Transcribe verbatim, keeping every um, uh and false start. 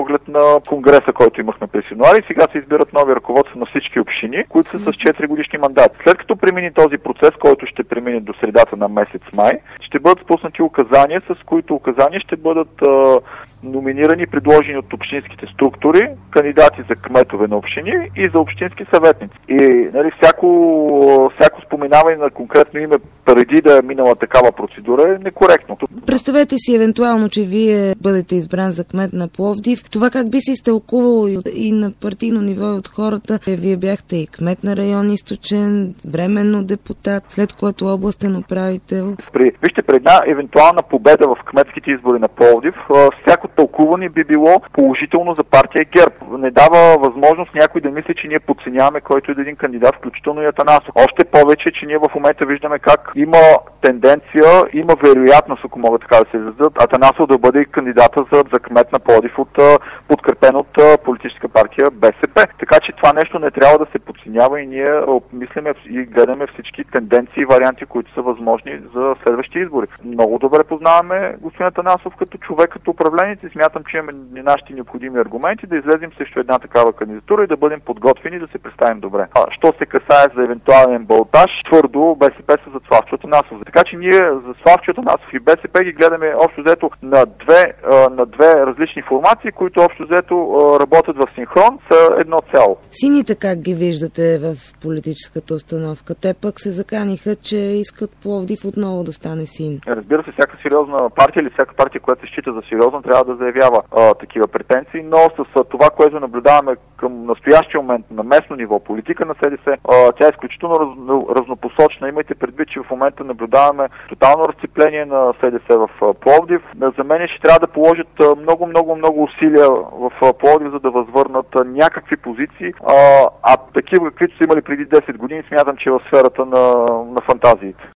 оглед на конгреса, който имахме през януари. Сега се избират нови ръководства на всички общини, които са с четири годишни мандати. След като премини този процес, който ще премине до средата на месец май, ще бъдат спуснати указания, с които указания ще бъдат а, номинирани и предложени от общинските структури, кандидати за кметове на общини и за общински съветници. И нали, всяко, всяко споменаване на конкретно име преди да е минала такава процедура е некоректно. Представете си евентуално, че вие бъдете избран за кмет на Пловдив. Това как би се изтълкувало и на партийно ниво и от хората? Вие бяхте и кмет на район Източен, временно депутат, след което областен управител. При, вижте, при една евентуална победа в кметските избори на Пловдив, всяко тълкуване би било положително за партия ГЕРБ. Не дава възможност някой да мисли, че ние подценяваме който е един кандидат, включително и Атанасов. Още повече, че ние в момента виждаме как има тенденция, има вероятност, ако могат така да се изразят, Атанасов да бъде кандидата за, за кмет на Пловдив от подкрепен от политическа партия БСП. Така че това нещо не трябва да се подценява и ние мислиме и гледаме всички тенденции и варианти, които са възможни за следващи избори. Много добре познаваме господин Атанасов като човек, като управленец и смятам, че имаме нашите необходими аргументи да излезем срещу една такава кандидатура и да бъдем подготвени да се представим добре. А, що се касае за евентуален балтаж, твърдо БСП са за Славчо Атанасов. Така че ние за Славчо Атанасов и БСП ги гледаме общо взето на две, на две различни формации, които общо взето работят в синхрон с едно цяло. Сините как ги виждате в политическата установка? Те пък се заканиха, че искат Пловдив отново да стане син. Разбира се, всяка сериозна партия или всяка партия, която се счита за сериозна, трябва да заявява а, такива претенции, но с а, това, което наблюдаваме към настоящия момент на местно ниво, политика на СДС, а, тя е изключително раз, разнопосочна. Имайте предвид, че в момента наблюдаваме тотално разцепление на СДС в а, Пловдив. За мен ще трябва да положат много, много, много усилия в а, Пловдив, за да възвърнат а, някакви позиции, а, а такива, каквито са имали преди десет години, смятам, че е в сферата на, на фантазиите.